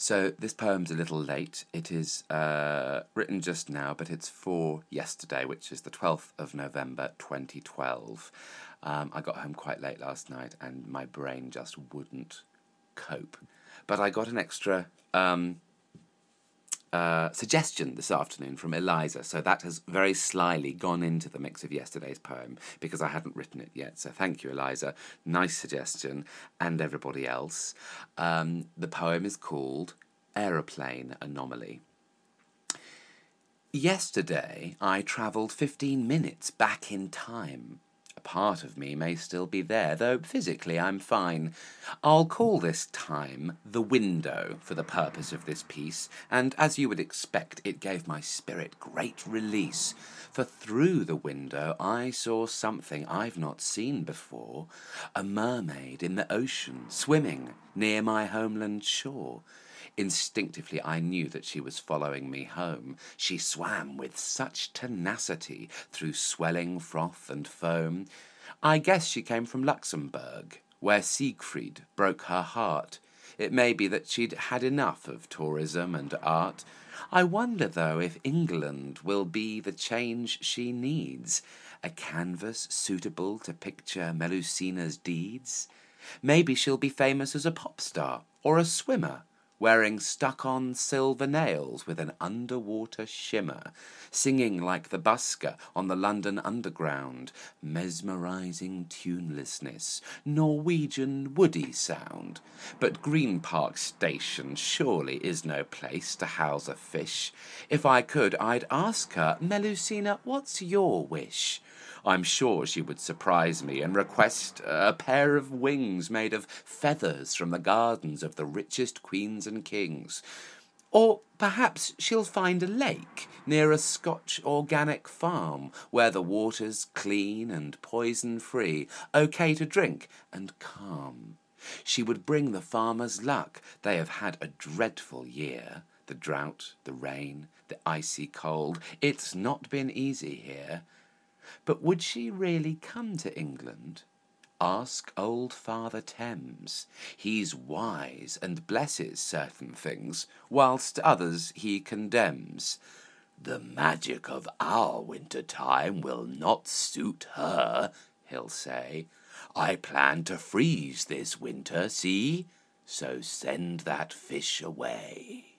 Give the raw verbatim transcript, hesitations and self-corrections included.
So this poem's a little late. It is uh, written just now, but it's for yesterday, which is the twelfth of November twenty twelve. Um, I got home quite late last night and my brain just wouldn't cope. But I got an extra um, uh, suggestion this afternoon from Eliza, so that has very slyly gone into the mix of yesterday's poem because I hadn't written it yet. So thank you, Eliza. Nice suggestion, and everybody else. Um, the poem is called Aeroplane Anomaly. Yesterday I travelled fifteen minutes back in time. A part of me may still be there, though physically I'm fine. I'll call this time the window for the purpose of this piece, and as you would expect, it gave my spirit great release. For through the window I saw something I've not seen before, a mermaid in the ocean, swimming near my homeland shore. Instinctively I knew that she was following me home. She swam with such tenacity through swelling froth and foam. I guess she came from Luxembourg, where Siegfried broke her heart. It may be that she'd had enough of tourism and art. I wonder, though, if England will be the change she needs, a canvas suitable to picture Melusina's deeds. Maybe she'll be famous as a pop star or a swimmer, wearing stuck-on silver nails with an underwater shimmer, singing like the busker on the London Underground, mesmerising tunelessness, Norwegian woody sound. But Green Park Station surely is no place to house a fish. If I could, I'd ask her, Melusina, what's your wish? I'm sure she would surprise me and request a pair of wings made of feathers from the gardens of the richest queens and kings. Or perhaps she'll find a lake near a Scotch organic farm where the water's clean and poison-free, okay to drink and calm. She would bring the farmers luck. They have had a dreadful year. The drought, the rain, the icy cold. It's not been easy here. But would she really come to England? Ask old Father Thames. He's wise and blesses certain things, whilst others he condemns. The magic of our winter time will not suit her, he'll say. I plan to freeze this winter, see? So send that fish away.